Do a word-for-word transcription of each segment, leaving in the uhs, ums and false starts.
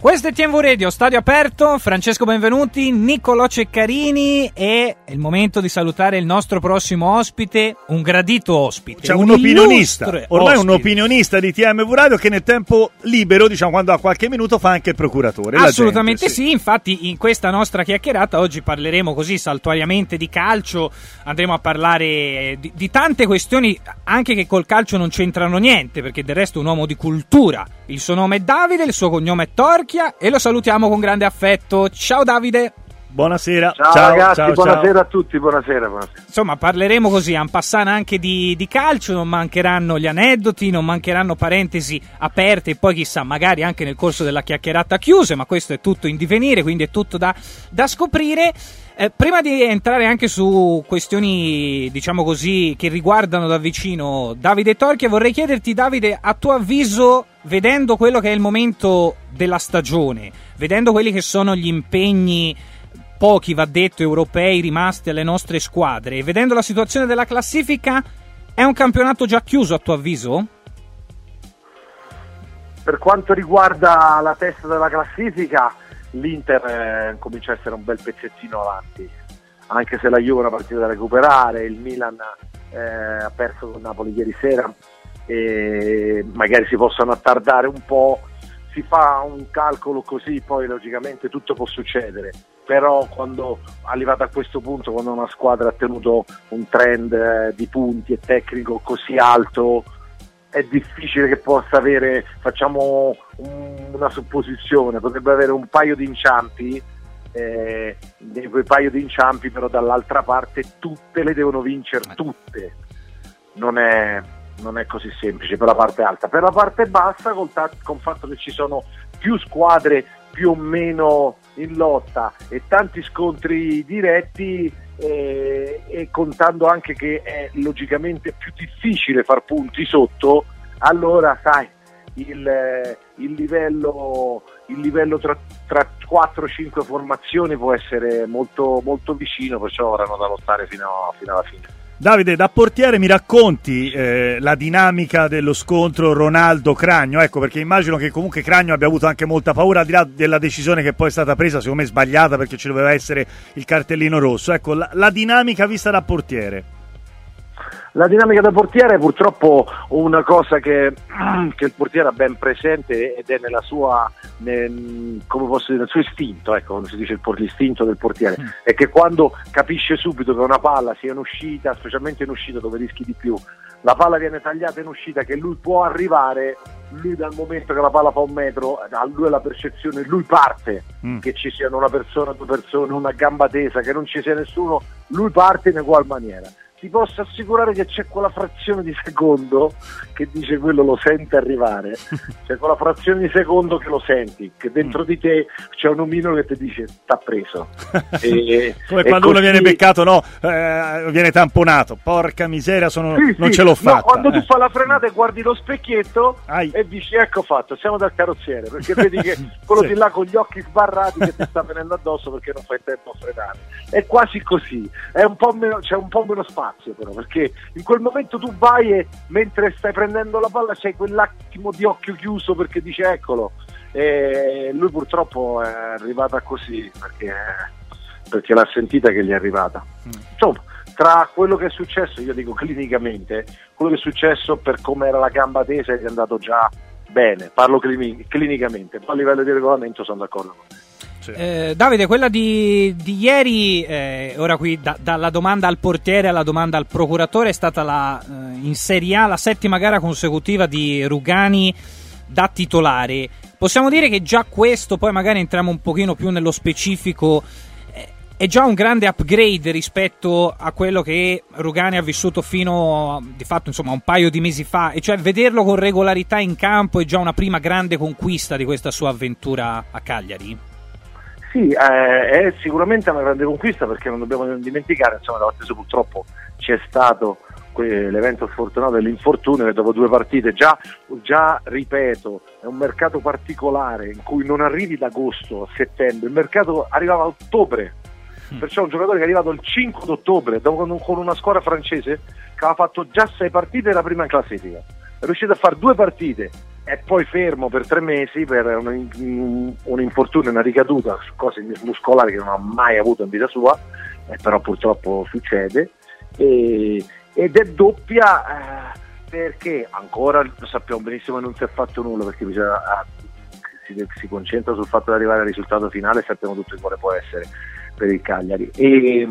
Questo è T M V Radio, stadio aperto, Francesco Benvenuti, Niccolò Ceccarini, e è il momento di salutare il nostro prossimo ospite, un gradito ospite. C'è un, un opinionista, ormai ospite. un opinionista di T M V Radio che nel tempo libero, diciamo quando ha qualche minuto, fa anche il procuratore. Assolutamente gente, sì. sì, infatti in questa nostra chiacchierata oggi parleremo così saltuariamente di calcio, andremo a parlare di, di tante questioni anche che col calcio non c'entrano niente, perché del resto è un uomo di cultura. Il suo nome è Davide, il suo cognome è Torchia e lo salutiamo con grande affetto. Ciao Davide. Buonasera. Ciao, ciao ragazzi, ciao, buonasera ciao. a tutti, buonasera, buonasera. Insomma, parleremo così, en passant anche di, di calcio, non mancheranno gli aneddoti, non mancheranno parentesi aperte e poi chissà, magari anche nel corso della chiacchierata chiuse, ma questo è tutto in divenire, quindi è tutto da, da scoprire. Eh, prima di entrare anche su questioni, diciamo così, che riguardano da vicino Davide Torchia, vorrei chiederti, Davide, a tuo avviso, vedendo quello che è il momento della stagione, vedendo quelli che sono gli impegni, pochi va detto, europei rimasti alle nostre squadre, e vedendo la situazione della classifica, è un campionato già chiuso a tuo avviso? Per quanto riguarda la testa della classifica, l'Inter eh, comincia a essere un bel pezzettino avanti, anche se la Juve è una partita da recuperare, il Milan eh, ha perso con Napoli ieri sera e magari si possono attardare un po', si fa un calcolo così, poi logicamente tutto può succedere, però quando arrivato a questo punto, quando una squadra ha tenuto un trend eh, di punti e tecnico così alto, è difficile che possa avere, facciamo un, una supposizione, potrebbe avere un paio di inciampi, eh, quei paio di inciampi però dall'altra parte tutte le devono vincere, tutte, non è, non è così semplice per la parte alta. Per la parte bassa, col, ta- con il fatto che ci sono più squadre più o meno in lotta e tanti scontri diretti, e, e contando anche che è logicamente più difficile far punti sotto, allora sai il, il livello, il livello tra, tra quattro cinque formazioni può essere molto, molto vicino, perciò avranno da lottare fino, a, fino alla fine. Davide, da portiere mi racconti eh, la dinamica dello scontro Ronaldo-Cragno? Ecco, perché immagino che comunque Cragno abbia avuto anche molta paura, al di là della decisione che poi è stata presa, secondo me sbagliata, perché ci doveva essere il cartellino rosso. Ecco, la, la dinamica vista da portiere. La dinamica da portiere è purtroppo una cosa che, che il portiere ha ben presente ed è nella sua, nel, come posso dire, nel suo istinto, ecco, come si dice, il, l'istinto del portiere, mm. è che quando capisce subito che una palla sia in uscita, specialmente in uscita dove rischi di più, la palla viene tagliata in uscita, che lui può arrivare, lui dal momento che la palla fa un metro, a lui la percezione, lui parte, mm. che ci siano una persona, due persone, una gamba tesa, che non ci sia nessuno, lui parte in ugual maniera. Ti posso assicurare che c'è quella frazione di secondo che dice quello lo sente arrivare, c'è quella frazione di secondo che lo senti, che dentro di te c'è un omino che ti dice t'ha preso. E, come e quando così... uno viene beccato, no, eh, viene tamponato, porca miseria, sono, sì, non sì. ce l'ho fatta. No, quando eh. tu fai la frenata e guardi lo specchietto Ai. e dici ecco fatto, siamo dal carrozziere, perché vedi che quello sì. di là con gli occhi sbarrati che ti sta venendo addosso perché non fai tempo a frenare. È quasi così, è un po' meno, c'è un po' meno spazio però, perché in quel momento tu vai e mentre stai prendendo la palla c'hai quell'attimo di occhio chiuso perché dice eccolo, e lui purtroppo è arrivata così perché, perché l'ha sentita che gli è arrivata. Insomma, tra quello che è successo, io dico clinicamente, quello che è successo per come era la gamba tesa è andato già bene, parlo clini- clinicamente, poi a livello di regolamento sono d'accordo con te. Sì. Eh, Davide, quella di, di ieri, eh, ora qui da, dalla domanda al portiere alla domanda al procuratore, è stata la, eh, in Serie A la settima gara consecutiva di Rugani da titolare. Possiamo dire che già questo, poi magari entriamo un pochino più nello specifico, eh, è già un grande upgrade rispetto a quello che Rugani ha vissuto fino di fatto insomma un paio di mesi fa, e cioè vederlo con regolarità in campo è già una prima grande conquista di questa sua avventura a Cagliari. Sì, eh, è sicuramente una grande conquista, perché non dobbiamo dimenticare, insomma, da parte sua purtroppo c'è stato que- l'evento sfortunato dell'infortunio che dopo due partite, già, già ripeto, è un mercato particolare in cui non arrivi da agosto a settembre, il mercato arrivava a ottobre, mm. perciò un giocatore che è arrivato il cinque d'ottobre dopo, con una squadra francese che aveva fatto già sei partite e la prima in classifica, è riuscito a fare due partite è poi fermo per tre mesi per un, un infortunio, una ricaduta su cose muscolari che non ha mai avuto in vita sua, eh, però purtroppo succede, e, ed è doppia eh, perché ancora lo sappiamo benissimo che non si è fatto nulla, perché bisogna, si, si concentra sul fatto di arrivare al risultato finale, sappiamo tutti quale può essere per il Cagliari, e,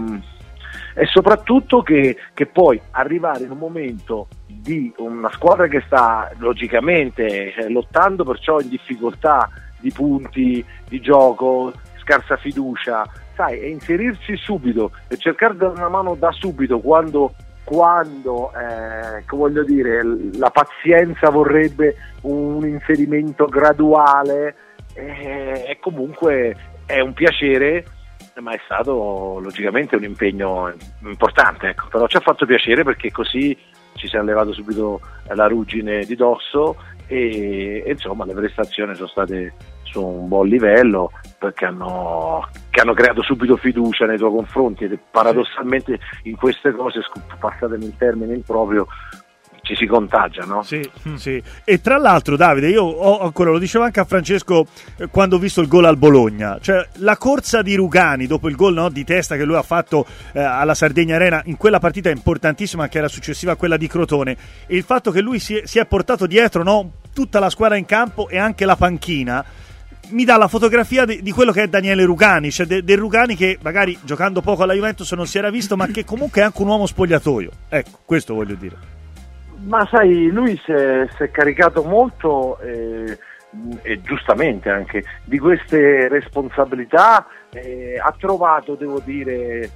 e soprattutto che, che poi arrivare in un momento di una squadra che sta logicamente eh, lottando, perciò in difficoltà di punti, di gioco, scarsa fiducia, sai, e inserirsi subito e cercare di dare una mano da subito quando, quando eh, che voglio dire, la pazienza vorrebbe un inserimento graduale, eh, e comunque è un piacere, ma è stato logicamente un impegno importante, ecco. Però ci ha fatto piacere perché così ci si è levato subito la ruggine di dosso, e, e insomma le prestazioni sono state su un buon livello, perché hanno, che hanno creato subito fiducia nei tuoi confronti, ed paradossalmente in queste cose, passatemi il termine improprio, ci si contagia, no? Sì, sì. E tra l'altro, Davide, io ho ancora, lo dicevo anche a Francesco eh, quando ho visto il gol al Bologna, cioè la corsa di Rugani dopo il gol, no, di testa che lui ha fatto eh, alla Sardegna Arena in quella partita importantissima che era successiva a quella di Crotone, e il fatto che lui si è, si è portato dietro, no, tutta la squadra in campo e anche la panchina, mi dà la fotografia di, di quello che è Daniele Rugani, cioè de, del Rugani che magari giocando poco alla Juventus non si era visto, ma che comunque è anche un uomo spogliatoio, ecco, questo voglio dire. Ma sai, lui si è, si è caricato molto, eh, e giustamente anche, di queste responsabilità, eh, ha trovato, devo dire,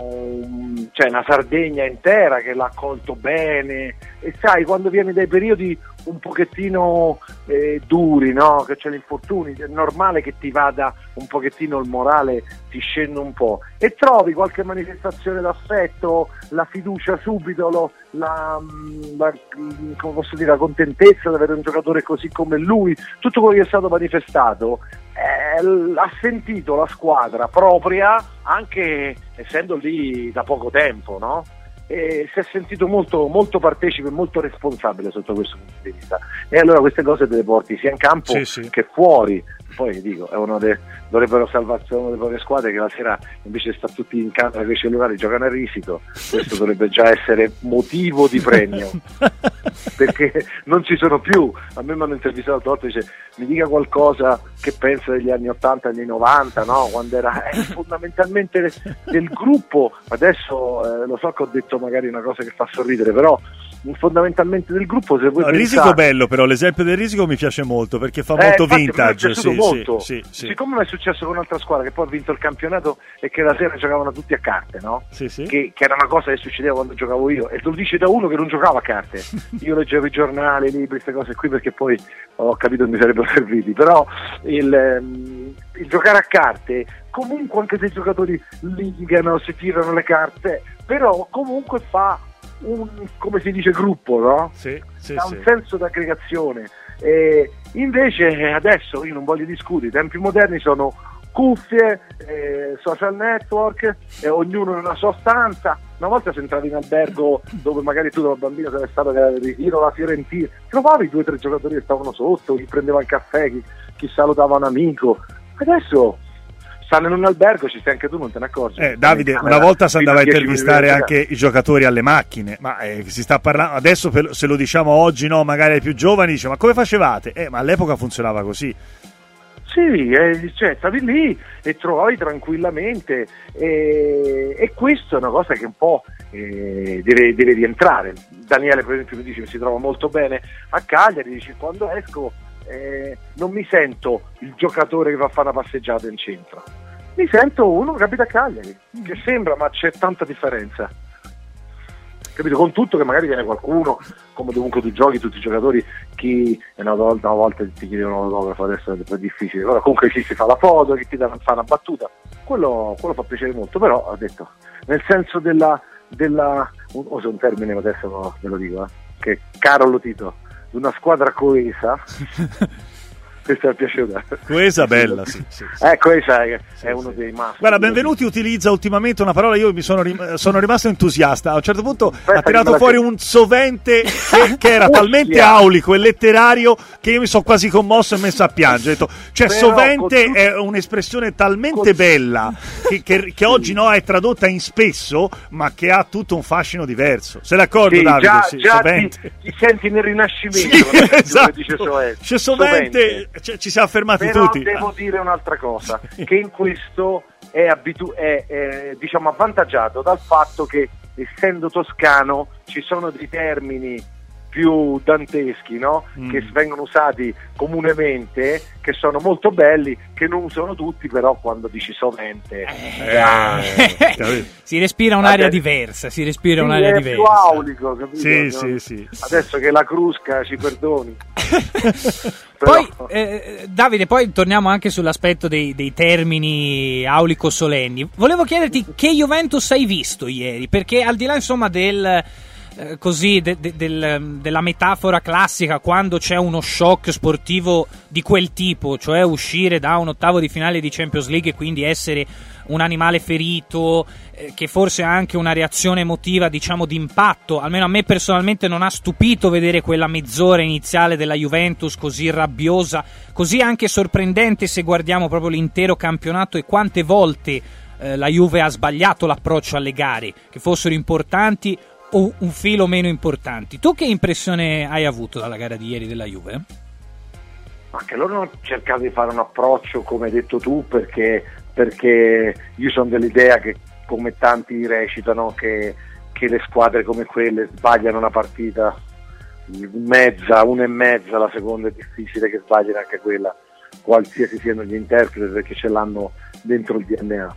um, cioè una Sardegna intera che l'ha accolto bene, e sai, quando vieni dai periodi un pochettino eh, duri, no? Che c'è l'infortunio, è normale che ti vada un pochettino il morale, ti scende un po', e trovi qualche manifestazione d'affetto, la fiducia subito, lo, la, la, come posso dire, la contentezza di avere un giocatore così come lui, tutto quello che è stato manifestato, eh, ha sentito la squadra propria, anche essendo lì da poco tempo, no? E si è sentito molto, molto partecipe e molto responsabile sotto questo punto di vista, e allora queste cose te le porti sia in campo sì, sì. che fuori. Poi dico, è uno de, dovrebbero salvarsi una delle poche squadre che la sera invece sta tutti in camera con i cellulari, giocano a risico. Questo dovrebbe già essere motivo di premio, perché non ci sono più. A me mi hanno intervistato l'altra volta, dice mi dica qualcosa che pensa degli anni ottanta, anni novanta, no? Quando era eh, fondamentalmente del, del gruppo. Adesso eh, lo so che ho detto magari una cosa che fa sorridere, però fondamentalmente del gruppo, se vuoi no, pensare... Risico bello, però l'esempio del Risico mi piace molto perché fa eh, molto infatti, vintage, sì, molto. Sì, sì, sì. Siccome mi è successo con un'altra squadra che poi ha vinto il campionato e che la sera giocavano tutti a carte, no? Sì, sì. Che, che era una cosa che succedeva quando giocavo io, e lo dice da uno che non giocava a carte. Io leggevo i giornali, i libri, queste cose qui, perché poi ho capito che mi sarebbero serviti, però il, um, il giocare a carte, comunque, anche se i giocatori litigano, si tirano le carte, però comunque fa un, come si dice, gruppo, no? Sì, sì, ha un sì. senso di aggregazione. E invece adesso io non voglio discutere, i tempi moderni sono cuffie, eh, social network, eh, ognuno nella sua stanza. Una volta se entravi in albergo dove magari tu da bambino sei stato al ritiro, la Fiorentina, trovavi due o tre giocatori che stavano sotto, chi prendeva il caffè, chi, chi salutava un amico. Adesso stanno in un albergo, ci stai anche tu, non te ne accorgi. Eh, Davide, una volta si andava a intervistare anche i giocatori alle macchine, ma eh, si sta parlando adesso, per, se lo diciamo oggi, no, magari ai più giovani, dice ma come facevate? Eh, ma all'epoca funzionava così. Sì, eh, cioè, stavi lì e trovavi tranquillamente, e, e questo è una cosa che un po' eh, deve, deve rientrare. Daniele per esempio mi dice che si trova molto bene a Cagliari, dice quando esco eh, non mi sento il giocatore che va a fare una passeggiata in centro, mi sento uno che abita a Cagliari, che sembra, ma c'è tanta differenza. Capito? Con tutto che magari viene qualcuno, come dovunque tu giochi, tutti i giocatori, chi una volta, una volta ti chiedevano l'autografo, adesso è un po' difficile, allora comunque chi si fa la foto, chi ti dà, fa una battuta, quello, quello fa piacere molto, però ho detto, nel senso della, della uso un termine, adesso ve lo dico, eh, che caro Lotito, di una squadra coesa, questa mi è piaciuta. Questa bella, sì, sì, sì. Eh, questa è, sì, è uno sì. dei maschi. Guarda, Benvenuti utilizza ultimamente una parola, io mi sono, rim- sono rimasto entusiasta. A un certo punto Aspetta, ha tirato fuori un sovente che, che era talmente Ostia. aulico e letterario che io mi sono quasi commosso e messo a piangere. Ho detto, cioè, Però sovente con... è un'espressione talmente con... bella che, che, che oggi no, è tradotta in spesso, ma che ha tutto un fascino diverso. Sei d'accordo, sì, Davide? Già, Sì, già sovente. ti, ti senti nel Rinascimento. Sì, esatto. Dice sovente. C'è sovente, cioè, ci siamo fermati Però tutti. devo dire un'altra cosa, che in questo è, abitu- è, è diciamo avvantaggiato dal fatto che, essendo toscano, ci sono dei termini più danteschi, no? Mm. Che vengono usati comunemente, che sono molto belli, che non usano tutti, però quando dici sovente eh, eh, si respira un'aria adesso, diversa, si respira sì, un'aria è diversa. Più aulico, capito? Sì, no? sì, sì. Adesso che la Crusca ci perdoni. Poi eh, Davide, poi torniamo anche sull'aspetto dei, dei termini aulico solenni. Volevo chiederti che Juventus hai visto ieri, perché al di là insomma del Eh, così de, de, del, della metafora classica, quando c'è uno shock sportivo di quel tipo, cioè uscire da un ottavo di finale di Champions League e quindi essere un animale ferito, eh, che forse ha anche una reazione emotiva, diciamo, d'impatto. Almeno a me personalmente non ha stupito vedere quella mezz'ora iniziale della Juventus così rabbiosa, così anche sorprendente se guardiamo proprio l'intero campionato e quante volte eh, la Juve ha sbagliato l'approccio alle gare, che fossero importanti o un filo meno importanti. Tu che impressione hai avuto dalla gara di ieri della Juve? Ma che loro hanno cercato di fare un approccio, come hai detto tu, perché, perché io sono dell'idea che, come tanti recitano, che, che le squadre come quelle sbagliano una partita mezza, una e mezza, la seconda è difficile che sbagliano anche quella, qualsiasi siano gli interpreti, perché ce l'hanno dentro il D N A.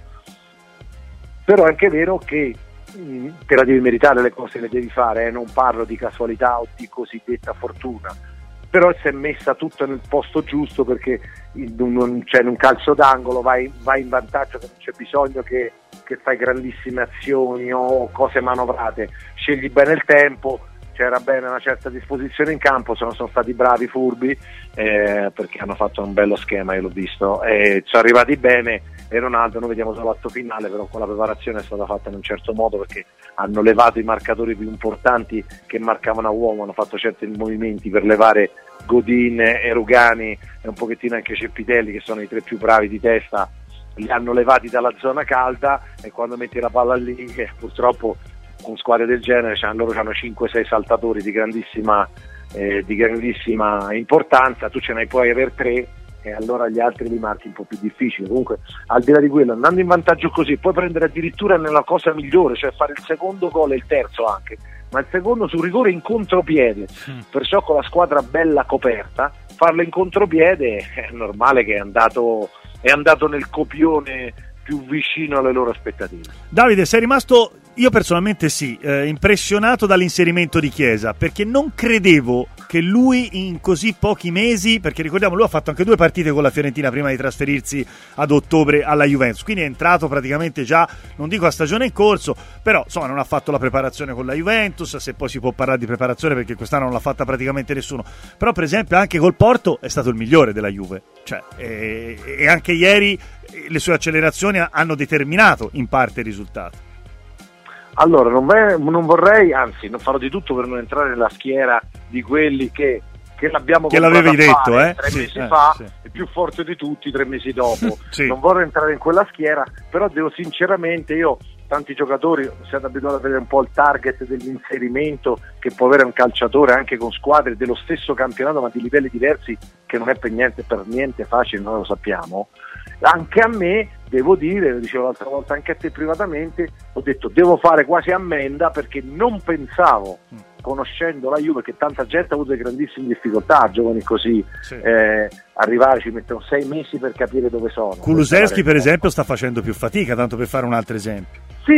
Però è anche vero che te la devi meritare, le cose le devi fare, eh? Non parlo di casualità o di cosiddetta fortuna, però si è messa tutto nel posto giusto, perché in un, cioè in un calcio d'angolo vai, vai in vantaggio, che non c'è bisogno che, che fai grandissime azioni o cose manovrate, scegli bene il tempo, c'era bene una certa disposizione in campo, sono, sono stati bravi, furbi, eh, perché hanno fatto un bello schema, io l'ho visto, e sono arrivati bene. E Ronaldo, noi vediamo solo l'atto finale, però con la preparazione è stata fatta in un certo modo, perché hanno levato i marcatori più importanti che marcavano a uomo, hanno fatto certi movimenti per levare Godin e Rugani e un pochettino anche Cepitelli, che sono i tre più bravi di testa, li hanno levati dalla zona calda, e quando metti la palla lì, eh, purtroppo con squadre del genere, cioè, loro hanno cinque sei saltatori di grandissima, eh, di grandissima importanza, tu ce ne puoi avere tre, e allora gli altri li marchi un po' più difficili. Comunque, al di là di quello, andando in vantaggio così, puoi prendere addirittura nella cosa migliore, cioè fare il secondo gol e il terzo anche, ma il secondo su rigore in contropiede, mm. perciò con la squadra bella coperta, farlo in contropiede è normale che è andato, è andato nel copione più vicino alle loro aspettative. Davide, sei rimasto, io personalmente sì, eh, impressionato dall'inserimento di Chiesa, perché non credevo che lui in così pochi mesi, perché ricordiamo lui ha fatto anche due partite con la Fiorentina prima di trasferirsi ad ottobre alla Juventus, quindi è entrato praticamente già, non dico a stagione in corso, però insomma non ha fatto la preparazione con la Juventus, se poi si può parlare di preparazione perché quest'anno non l'ha fatta praticamente nessuno, però per esempio anche col Porto è stato il migliore della Juve, cioè, e, e anche ieri le sue accelerazioni hanno determinato in parte il risultato. Allora, non, ve, non vorrei, anzi, non farò di tutto per non entrare nella schiera di quelli che, che l'abbiamo che l'avevi detto, fare, eh? tre sì, mesi eh, fa, sì. e più forte di tutti tre mesi dopo. Sì. Non vorrei entrare in quella schiera, però devo sinceramente, io tanti giocatori siamo abituati a vedere un po' il target dell'inserimento che può avere un calciatore anche con squadre dello stesso campionato ma di livelli diversi, che non è per niente, per niente facile, noi lo sappiamo. Anche a me, devo dire, lo dicevo l'altra volta anche a te privatamente, ho detto devo fare quasi ammenda, perché non pensavo, conoscendo la Juve, che tanta gente ha avuto delle grandissime difficoltà, giovani così, sì. eh, arrivare ci mettono sei mesi per capire dove sono. Kulusevski per esempio sta facendo più fatica, tanto per fare un altro esempio. Sì,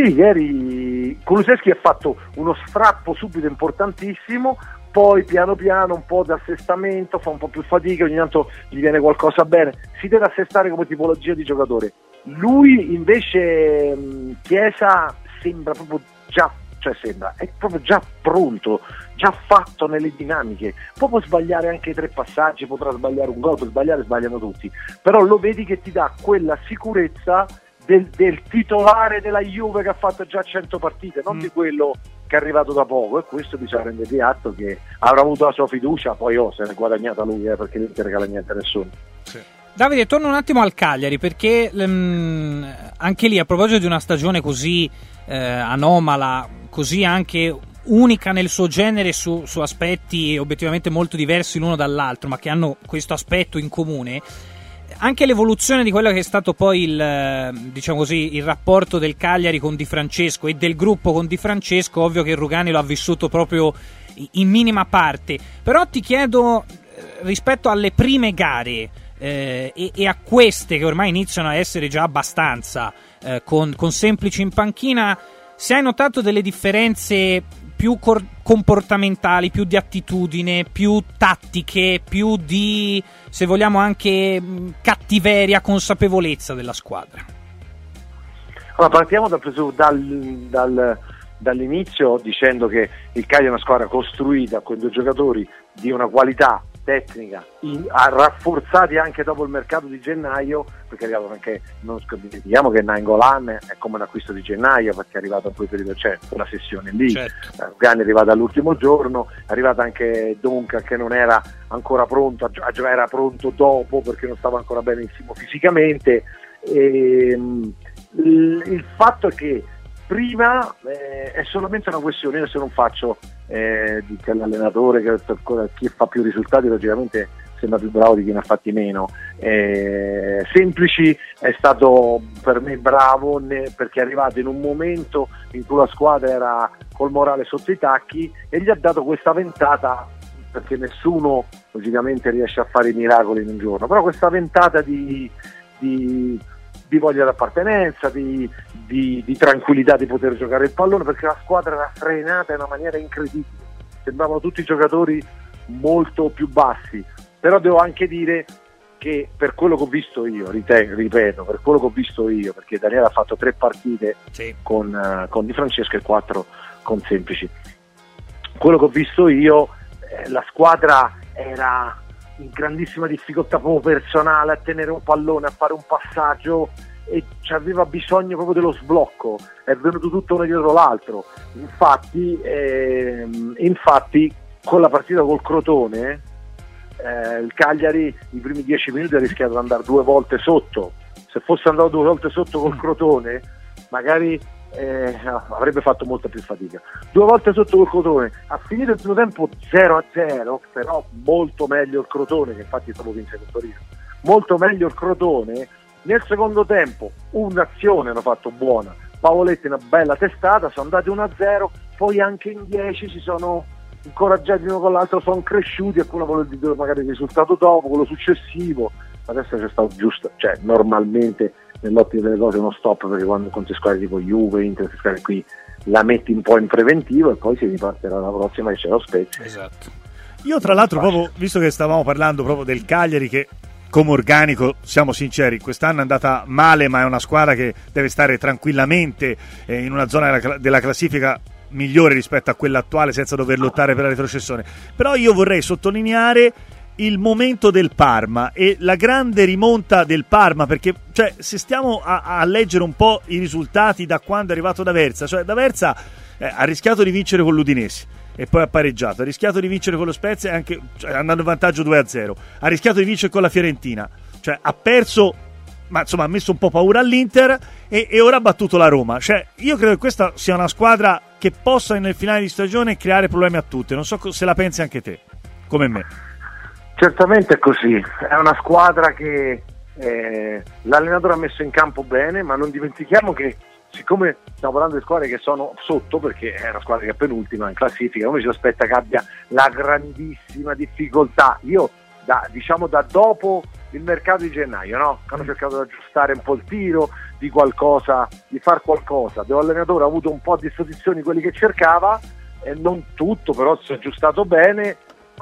ieri Kulusevski ha fatto uno strappo subito importantissimo, poi piano piano un po' di assestamento, fa un po' più fatica, ogni tanto gli viene qualcosa bene, si deve assestare come tipologia di giocatore. Lui invece, Chiesa, sembra proprio già cioè sembra, è proprio già pronto, già fatto nelle dinamiche, poi può sbagliare anche i tre passaggi, potrà sbagliare un gol, può sbagliare, sbagliano tutti, però lo vedi che ti dà quella sicurezza del, del titolare della Juve che ha fatto già cento partite, non mm. di quello che è arrivato da poco, e questo bisogna rendergli atto che avrà avuto la sua fiducia, poi oh, se ne è guadagnata lui, eh, perché non ti regala niente a nessuno. Sì. Davide, torno un attimo al Cagliari, perché um, anche lì, a proposito di una stagione così eh, anomala, così anche unica nel suo genere su, su aspetti obiettivamente molto diversi l'uno dall'altro, ma che hanno questo aspetto in comune, anche l'evoluzione di quello che è stato poi il, diciamo così, il rapporto del Cagliari con Di Francesco e del gruppo con Di Francesco, ovvio che Rugani lo ha vissuto proprio in minima parte, però ti chiedo, rispetto alle prime gare eh, e, e a queste che ormai iniziano a essere già abbastanza eh, con, con Semplici in panchina, se hai notato delle differenze più cor- comportamentali, più di attitudine, più tattiche, più di, se vogliamo, anche mh, cattiveria, consapevolezza della squadra? Allora, partiamo dal, dal, dal, dall'inizio dicendo che il Cagliari è una squadra costruita con due giocatori di una qualità tecnica, in, rafforzati anche dopo il mercato di gennaio, perché è arrivato anche, non dimentichiamo che Nainggolan è come un acquisto di gennaio, perché è arrivato a quei periodi, c'è cioè, una sessione lì, certo. Gani è arrivato all'ultimo giorno, è arrivato anche Duncan che non era ancora pronto a giocare, era pronto dopo perché non stava ancora benissimo fisicamente, e, mh, il, il fatto è che prima eh, è solamente una questione, io se non faccio eh, di che l'allenatore che per chi fa più risultati logicamente sembra più bravo di chi ne ha fatti meno, eh, Semplici è stato per me bravo ne, perché è arrivato in un momento in cui la squadra era col morale sotto i tacchi e gli ha dato questa ventata, perché nessuno logicamente riesce a fare i miracoli in un giorno, però questa ventata di, di di voglia d'appartenenza, di, di, di tranquillità di poter giocare il pallone, perché la squadra era frenata in una maniera incredibile, sembravano tutti giocatori molto più bassi, però devo anche dire che per quello che ho visto io, rite- ripeto, per quello che ho visto io, perché Daniele ha fatto tre partite sì. con, uh, con Di Francesco e quattro con Semplici, quello che ho visto io, eh, la squadra era in grandissima difficoltà proprio personale a tenere un pallone, a fare un passaggio, e ci aveva bisogno proprio dello sblocco, è venuto tutto uno dietro l'altro, infatti ehm, infatti con la partita col Crotone eh, il Cagliari i primi dieci minuti ha rischiato di andare due volte sotto, se fosse andato due volte sotto col Crotone magari Eh, avrebbe fatto molta più fatica, due volte sotto col Crotone, ha finito il primo tempo zero a zero, però molto meglio il Crotone, che infatti stavo vincendo il Torino, molto meglio il Crotone. Nel secondo tempo un'azione hanno fatto buona, Pavoletti una bella testata, sono andati uno a zero, poi anche in dieci si sono incoraggiati uno con l'altro, sono cresciuti, e quello vuole dire magari il risultato dopo, quello successivo, adesso c'è stato giusto, cioè normalmente nell'ottica delle cose uno stop, perché quando conti squadre tipo Juve, Inter, squadre qui la metti un po' in preventivo e poi si ripartirà la prossima che c'è lo Spezia. Esatto. Io tra l'altro proprio, visto che stavamo parlando proprio del Cagliari, che come organico, siamo sinceri, quest'anno è andata male, ma è una squadra che deve stare tranquillamente eh, in una zona della, della classifica migliore rispetto a quella attuale, senza dover lottare per la retrocessione. Però io vorrei sottolineare il momento del Parma e la grande rimonta del Parma, perché cioè, se stiamo a, a leggere un po' i risultati da quando è arrivato D'Aversa, cioè D'Aversa eh, ha rischiato di vincere con l'Udinese e poi ha pareggiato, ha rischiato di vincere con lo Spezia e anche cioè, andando in vantaggio due a zero, ha rischiato di vincere con la Fiorentina, cioè ha perso, ma insomma ha messo un po' paura all'Inter e, e ora ha battuto la Roma. Cioè io credo che questa sia una squadra che possa nel finale di stagione creare problemi a tutte, non so se la pensi anche te come me. Certamente è così, è una squadra che eh, l'allenatore ha messo in campo bene, ma non dimentichiamo che siccome stiamo parlando di squadre che sono sotto, perché è una squadra che è penultima in classifica, uno si aspetta che abbia la grandissima difficoltà. Io da, diciamo da dopo il mercato di gennaio, no? Hanno cercato di aggiustare un po' il tiro, di qualcosa, di far qualcosa, dove l'allenatore ha avuto un po' a disposizione quelli che cercava, e non tutto, però si è aggiustato bene.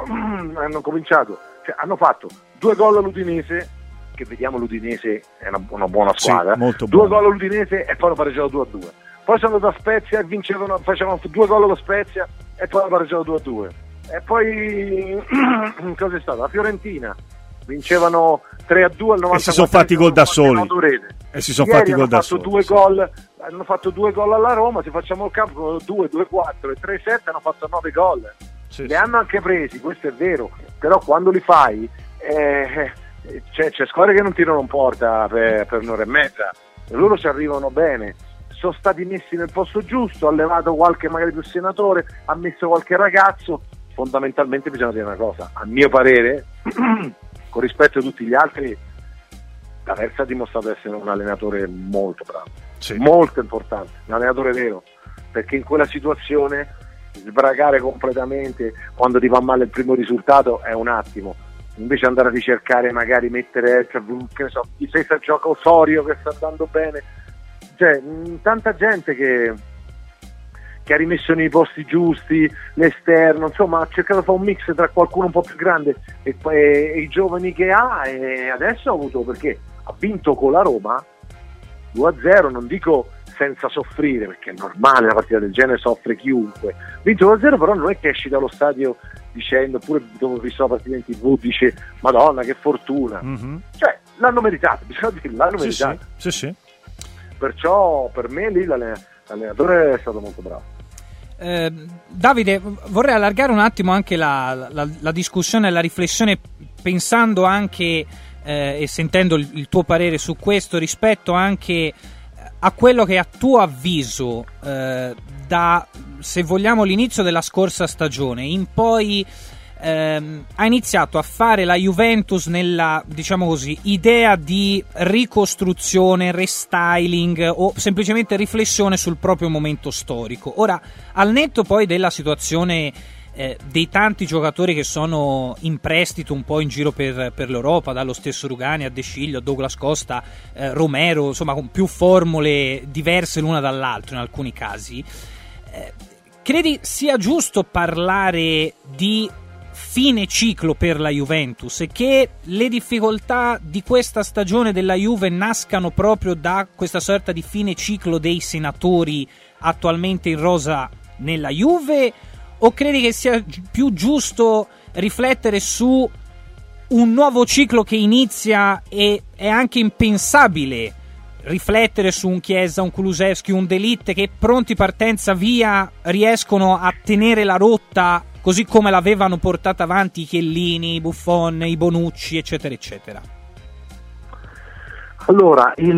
Hanno cominciato, cioè, hanno fatto due gol all'Udinese, che vediamo l'Udinese è una, una buona squadra, sì, molto due buono. gol all'Udinese e poi hanno pareggiato due a due, poi sono andato a Spezia e vincevano, facevano due gol allo Spezia e poi hanno pareggiato due a due. E poi cosa è stato? La Fiorentina vincevano tre a due al novanta. E si sono fatti gol da soli. E si sono fatti gol da soli. Due sì. gol, hanno fatto due gol alla Roma, se facciamo il campo due, due, quattro e tre sette hanno fatto nove gol. Sì, li sì. hanno anche presi, questo è vero, però quando li fai eh, c'è, c'è squadre che non tirano in porta per, per un'ora e mezza e loro ci arrivano bene. Sono stati messi nel posto giusto, ha levato qualche magari più senatore, ha messo qualche ragazzo. Fondamentalmente bisogna dire una cosa, a mio parere con rispetto a tutti gli altri, la Versa ha dimostrato essere un allenatore molto bravo, sì. molto importante, un allenatore vero, perché in quella situazione sbragare completamente quando ti va male il primo risultato è un attimo, invece andare a ricercare, magari mettere, che ne so, difesa gioco Osorio che sta andando bene, cioè tanta gente che che ha rimesso nei posti giusti, l'esterno, insomma ha cercato di fare un mix tra qualcuno un po' più grande e, e, e i giovani che ha, e adesso ha avuto, perché ha vinto con la Roma due a zero, non dico senza soffrire, perché è normale, una partita del genere soffre chiunque, ha vinto due a zero, però non è che esci dallo stadio dicendo, pure dopo ho visto la partita in tv, dice Madonna che fortuna, mm-hmm. cioè l'hanno meritato, bisogna dire, l'hanno sì, meritato sì, sì, sì. Perciò per me lì l'allenatore è stato molto bravo. Eh, Davide, vorrei allargare un attimo anche la, la, la discussione e la riflessione, pensando anche eh, e sentendo il, il tuo parere su questo, rispetto anche a quello che a tuo avviso eh, da, se vogliamo, l'inizio della scorsa stagione in poi ehm, ha iniziato a fare la Juventus nella, diciamo così, idea di ricostruzione, restyling o semplicemente riflessione sul proprio momento storico. Ora, al netto poi della situazione eh, dei tanti giocatori che sono in prestito un po' in giro per, per l'Europa, dallo stesso Rugani a De Sciglio, Douglas Costa, eh, Romero, insomma con più formule diverse l'una dall'altra in alcuni casi, eh, credi sia giusto parlare di fine ciclo per la Juventus e che le difficoltà di questa stagione della Juve nascano proprio da questa sorta di fine ciclo dei senatori attualmente in rosa nella Juve, o credi che sia più giusto riflettere su un nuovo ciclo che inizia e è anche impensabile riflettere su un Chiesa, un Kulusevski, un De Ligt che pronti partenza via riescono a tenere la rotta così come l'avevano portata avanti i Chiellini, i Buffon, i Bonucci, eccetera, eccetera? Allora, il,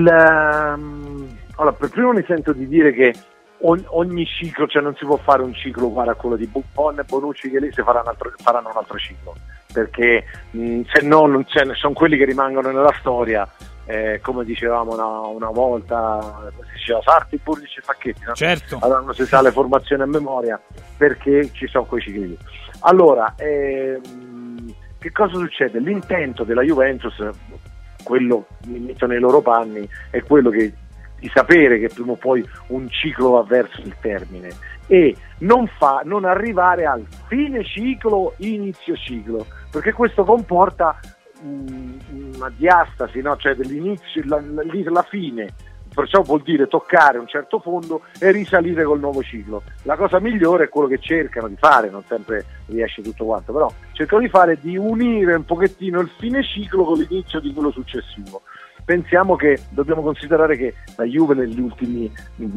um, allora, per primo mi sento di dire che ogni, ogni ciclo, cioè non si può fare un ciclo uguale a quello di Buffon e Bonucci, che lì si faranno, altro, faranno un altro ciclo, perché mh, se no non c'è, sono quelli che rimangono nella storia. Eh, come dicevamo una, una volta, si diceva Sarti, Burdici e Facchetti, no? Certo. Allora non si sa le formazioni a memoria perché ci sono quei cicli. Allora, ehm, che cosa succede? L'intento della Juventus, quello mi metto nei loro panni, è quello che, di sapere che prima o poi un ciclo va verso il termine e non, fa, non arrivare al fine ciclo, inizio ciclo, perché questo comporta una diastasi, no? Cioè dell'inizio, la, la, la fine, perciò vuol dire toccare un certo fondo e risalire col nuovo ciclo. La cosa migliore è quello che cercano di fare, non sempre riesce tutto quanto, però cercano di fare, di unire un pochettino il fine ciclo con l'inizio di quello successivo. Pensiamo che dobbiamo considerare che la Juve negli ultimi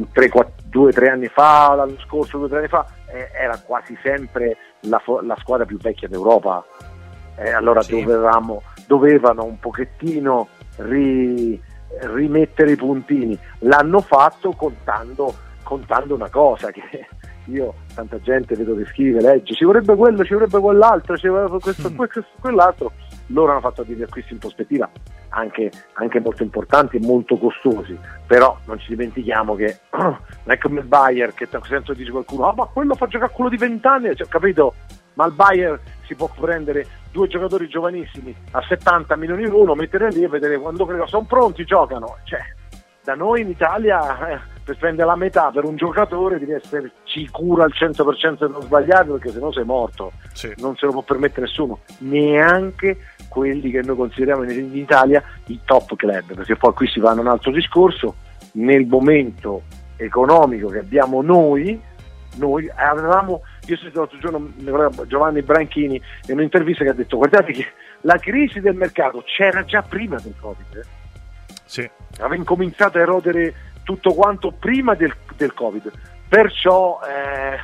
due tre anni fa, l'anno scorso due tre anni fa, eh, era quasi sempre la, la squadra più vecchia d'Europa. Eh, allora sì. dovevamo, dovevano un pochettino ri, rimettere i puntini. L'hanno fatto contando, contando una cosa che io, tanta gente vedo che scrive, legge, ci vorrebbe quello, ci vorrebbe quell'altro, ci vorrebbe questo, mm. questo, quell'altro. Loro hanno fatto degli acquisti in prospettiva anche, anche molto importanti e molto costosi, però non ci dimentichiamo che non è come il Bayern, che sento dire qualcuno, ah ma quello fa giocare quello di vent'anni, cioè, ho capito, ma il Bayern si può prendere due giocatori giovanissimi a settanta milioni l'uno, mettere lì e vedere quando credo sono pronti, giocano. Cioè, da noi in Italia eh, per spendere la metà per un giocatore devi essere sicuro al cento per cento di non sbagliare, perché sennò sei morto. Sì. Non se lo può permettere nessuno, neanche quelli che noi consideriamo in Italia i top club, perché poi qui si va in un altro discorso. Nel momento economico che abbiamo noi, noi avevamo, io sono stato l'altro giorno Giovanni Branchini in un'intervista che ha detto guardate che la crisi del mercato c'era già prima del Covid, eh? Sì. Aveva incominciato a erodere tutto quanto prima del, del Covid, perciò eh,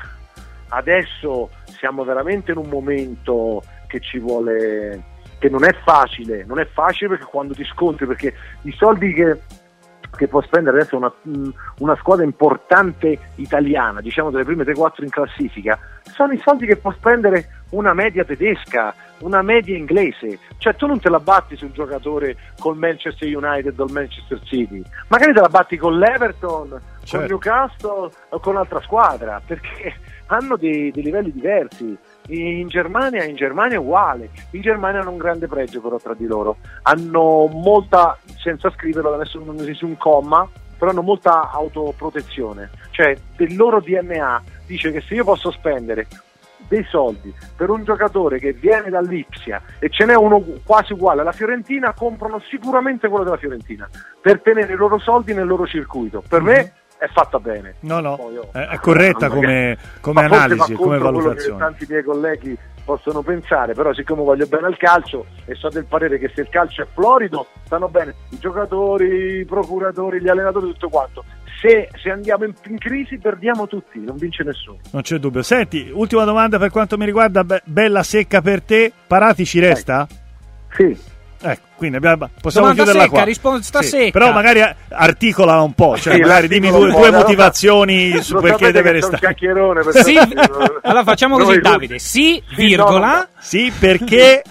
adesso siamo veramente in un momento che ci vuole, che non è facile, non è facile perché quando ti scontri, perché i soldi che, che può spendere adesso una, una squadra importante italiana, diciamo delle prime tre quattro in classifica, sono i soldi che può spendere una media tedesca, una media inglese, cioè tu non te la batti su un giocatore col Manchester United o il Manchester City, magari te la batti con l'Everton, certo, con Newcastle o con un'altra squadra, perché hanno dei, dei livelli diversi. In Germania, in Germania è uguale, in Germania hanno un grande pregio però tra di loro, hanno molta, senza scriverlo adesso non esiste un comma, però hanno molta autoprotezione, cioè del loro D N A dice che se io posso spendere dei soldi per un giocatore che viene dall'Ipsia e ce n'è uno quasi uguale alla Fiorentina, comprano sicuramente quello della Fiorentina per tenere i loro soldi nel loro circuito. Per mm-hmm. me è fatta bene. No, no, Poi, oh, è, è corretta come, come analisi, come valutazione. Quello che tanti miei colleghi possono pensare, però siccome voglio bene al calcio e so del parere che se il calcio è florido stanno bene i giocatori, i procuratori, gli allenatori, tutto quanto. Se, se andiamo in, in crisi perdiamo tutti, non vince nessuno. Non c'è dubbio. Senti, ultima domanda per quanto mi riguarda, be- bella secca per te, Parati ci resta? Sì. Ecco, quindi abbiamo, possiamo domanda chiuderla secca, qua. Risposta sì, secca. Però magari articola un po', cioè sì, magari dimmi due, due motivazioni su perché deve restare. Per sì. Allora facciamo così, Noi, Davide. Sì, sì virgola. No, no. Sì, perché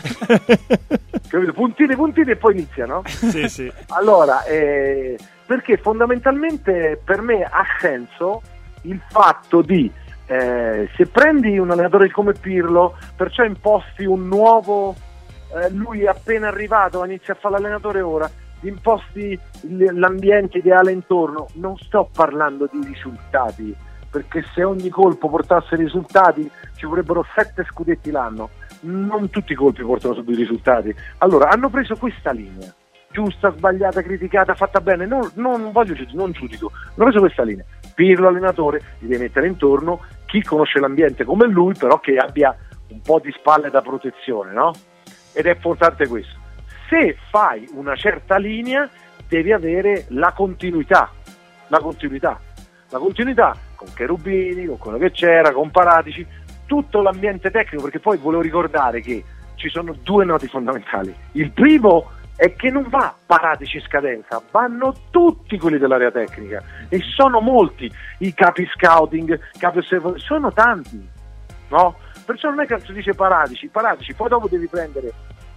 capito? Puntini, puntini e poi inizia, no? Sì, sì. Allora, eh, perché fondamentalmente per me ha senso il fatto di eh, se prendi un allenatore come Pirlo, perciò imposti un nuovo Eh, lui è appena arrivato, inizia a fare l'allenatore ora, imposti l'ambiente ideale intorno, non sto parlando di risultati, perché se ogni colpo portasse risultati ci vorrebbero sette scudetti l'anno, non tutti i colpi portano subito i risultati. Allora hanno preso questa linea, giusta, sbagliata, criticata, fatta bene, non, non voglio non giudico, hanno preso questa linea. Pirlo allenatore, gli devi mettere intorno chi conosce l'ambiente come lui, però che abbia un po' di spalle da protezione, no? Ed è importante questo. Se fai una certa linea devi avere la continuità, la continuità, la continuità con Cherubini, con quello che c'era, con Paratici, tutto l'ambiente tecnico, perché poi volevo ricordare che ci sono due nodi fondamentali. Il primo è che non va Paratici in scadenza, vanno tutti quelli dell'area tecnica e sono molti i capi scouting, capi osservatori, sono tanti, no? Perciò non è che si dice Paratici, Paratici, poi dopo devi prendere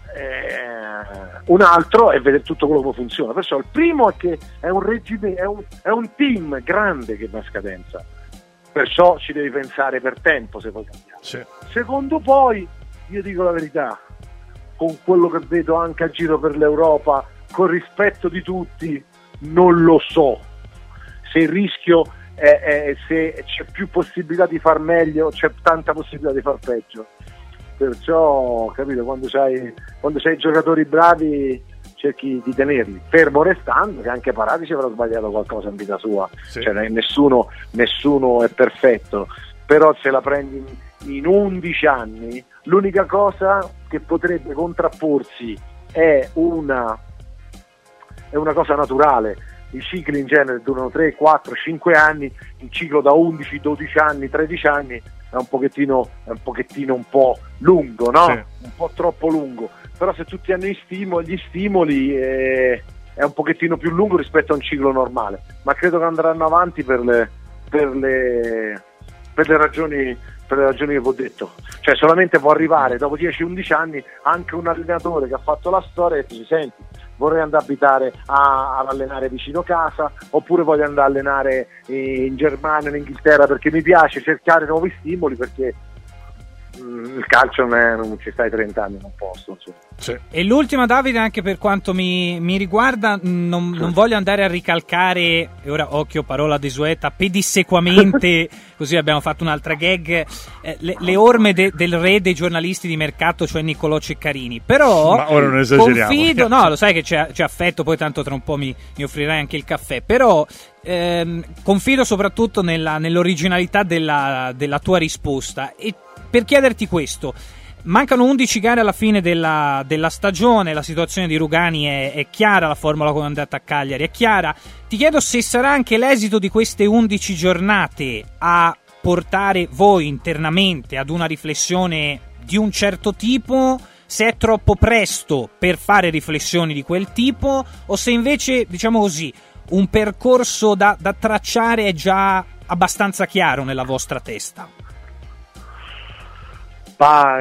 eh, un altro e vedere tutto quello che funziona. Perciò il primo è che è un regime, è un, è un team grande che va a scadenza, perciò ci devi pensare per tempo se vuoi cambiare. Sì. Secondo, poi io dico la verità, con quello che vedo anche a giro per l'Europa, con rispetto di tutti, non lo so se il rischio Eh, eh, se c'è più possibilità di far meglio, c'è tanta possibilità di far peggio. Perciò, capito, quando c'hai quando c'hai giocatori bravi cerchi di tenerli, fermo restando che anche Paratici avrà sbagliato qualcosa in vita sua, sì. Cioè nessuno, nessuno è perfetto, però se la prendi in, in undici anni, l'unica cosa che potrebbe contrapporsi è una è una cosa naturale. I cicli in genere durano tre, quattro, cinque anni, il ciclo da undici, dodici anni, tredici anni è un pochettino, è un pochettino un po' lungo, no? Sì. Un po' troppo lungo, però se tutti hanno gli stimoli, gli stimoli eh, è un pochettino più lungo rispetto a un ciclo normale, ma credo che andranno avanti per le, per le, per le ragioni per le ragioni che vi ho detto, cioè solamente può arrivare dopo dieci undici anni anche un allenatore che ha fatto la storia e ti senti vorrei andare a abitare a, ad allenare vicino casa, oppure voglio andare a allenare in Germania, in Inghilterra, perché mi piace cercare nuovi stimoli, perché il calcio non, è, non ci stai trenta anni in un posto, sì. E l'ultima, Davide, anche per quanto mi, mi riguarda, non, non voglio andare a ricalcare, e ora occhio, parola desueta, pedissequamente così abbiamo fatto un'altra gag, eh, le, le orme de, del re dei giornalisti di mercato, cioè Niccolò Ceccarini, però ma ora non esageriamo, confido, no, lo sai che c'è, c'è affetto, poi tanto tra un po' mi, mi offrirai anche il caffè, però ehm, confido soprattutto nella, nell'originalità della, della tua risposta, e per chiederti questo: mancano undici gare alla fine della, della stagione, la situazione di Rugani è, è chiara, la formula come è andata a Cagliari è chiara. Ti chiedo se sarà anche l'esito di queste undici giornate a portare voi internamente ad una riflessione di un certo tipo, se è troppo presto per fare riflessioni di quel tipo, o se invece, diciamo così, un percorso da, da tracciare è già abbastanza chiaro nella vostra testa. Ma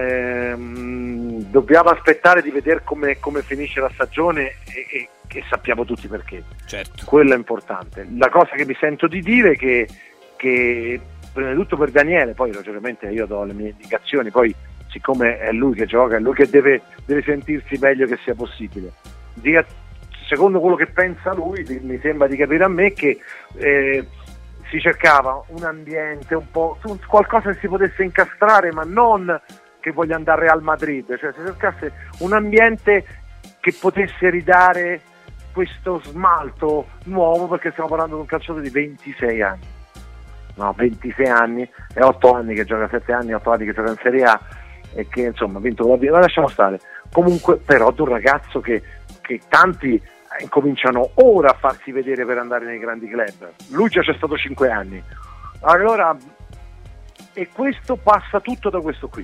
ehm, dobbiamo aspettare di vedere come, come finisce la stagione e, e che sappiamo tutti perché. Certo. Quello è importante. La cosa che mi sento di dire è che, che prima di tutto per Daniele, poi logicamente io do le mie indicazioni, poi siccome è lui che gioca, è lui che deve, deve sentirsi meglio che sia possibile. Dica, secondo quello che pensa lui, mi sembra di capire a me che eh, si cercava un ambiente un po', qualcosa che si potesse incastrare, ma non che voglia andare al Madrid, cioè si cercasse un ambiente che potesse ridare questo smalto nuovo, perché stiamo parlando di un calciatore di ventisei anni, no, ventisei anni, e otto anni che gioca, sette anni, otto anni che gioca in Serie A, e che insomma ha vinto la vita, ma lasciamo stare. Comunque però di un ragazzo che, che tanti incominciano ora a farsi vedere per andare nei grandi club, lui già c'è stato cinque anni, allora, e questo passa tutto da questo qui,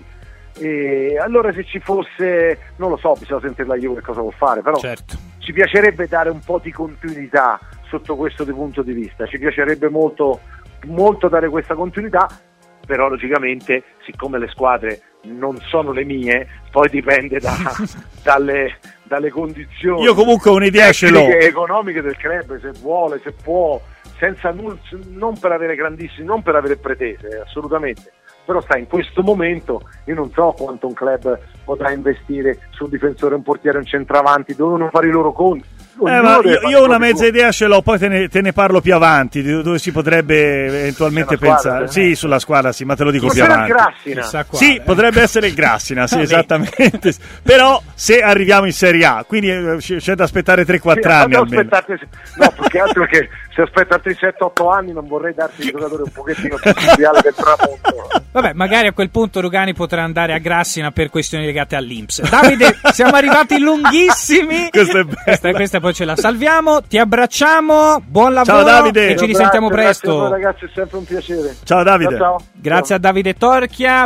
e allora se ci fosse, non lo so, bisogna sentire la Juve cosa vuol fare, però certo, ci piacerebbe dare un po' di continuità sotto questo di punto di vista, ci piacerebbe molto, molto dare questa continuità, però logicamente siccome le squadre non sono le mie, poi dipende da, dalle, dalle condizioni. Io comunque un'idea ce l'ho, economiche del club, se vuole, se può, senza nulla, non per avere grandissimi, non per avere pretese, assolutamente. Però sta in questo momento, io non so quanto un club potrà investire su un difensore, un portiere, un centravanti, devono fare i loro conti. Eh, ma io, io una mezza idea ce l'ho, poi te ne, te ne parlo più avanti, dove si potrebbe eventualmente pensare. Sì, sulla squadra, sì, ma te lo dico più avanti. Sì, potrebbe essere il Grassina, sì, esattamente. Però se arriviamo in Serie A, quindi eh, c'è da aspettare tre quattro sì, anni almeno. No, più che altro che se aspetta altri sette otto anni non vorrei darti il giocatore un pochettino più mondiale del tramonto. Vabbè, magari a quel punto Rugani potrà andare a Grassina per questioni legate all'I N P S. Davide, siamo arrivati lunghissimi. Questo è bello. Questa, questa poi ce la salviamo. Ti abbracciamo, buon lavoro. Ciao Davide. E ci risentiamo grazie, presto. Grazie ragazzi, è sempre un piacere. Ciao Davide. Ciao, ciao. Grazie a Davide Torchia.